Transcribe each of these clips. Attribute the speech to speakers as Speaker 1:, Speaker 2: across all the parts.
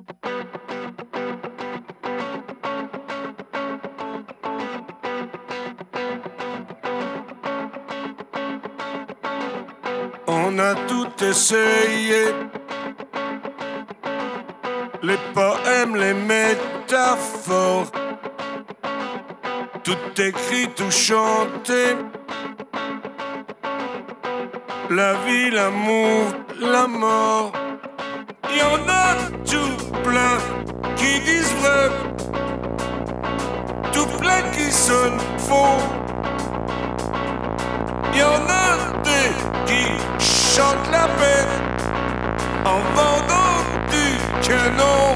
Speaker 1: On a tout essayé, les poèmes, les métaphores, tout écrit, tout chanté, la vie, l'amour, la mort. Y en a tout plein qui disent vrai, tout plein qui sonnent faux. Y en a des qui chantent la paix en vendant du canon.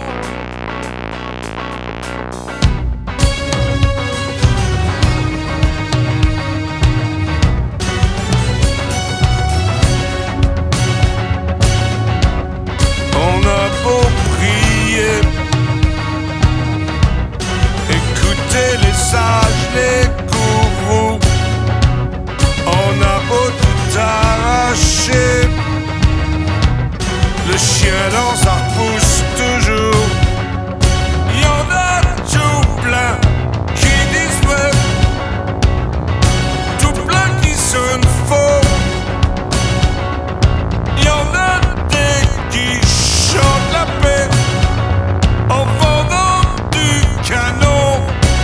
Speaker 1: On a beau prier, écouter les sages, les gourous, on a beau tout arracher, le chien dans sa repousse toujours. Y en a tout plein qui disent vrai, tout plein qui sonnent faux. Y en a des qui chantent la paix en vendant du canon.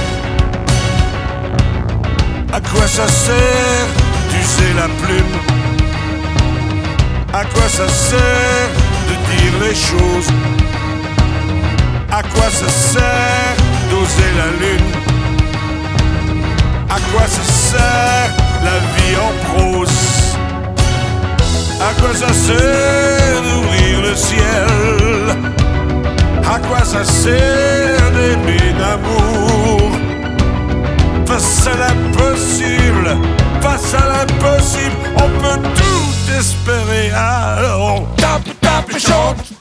Speaker 1: À quoi ça sert d'user la plume? À quoi ça sert de dire les choses? À quoi ça sert d'oser la lune? À quoi ça sert la vie en prose? À quoi ça sert d'ouvrir le ciel? À quoi ça sert d'aimer d'amour? Face à l'impossible, face à l'impossible, on peut tout espérer. Alors on tape, tape et chante.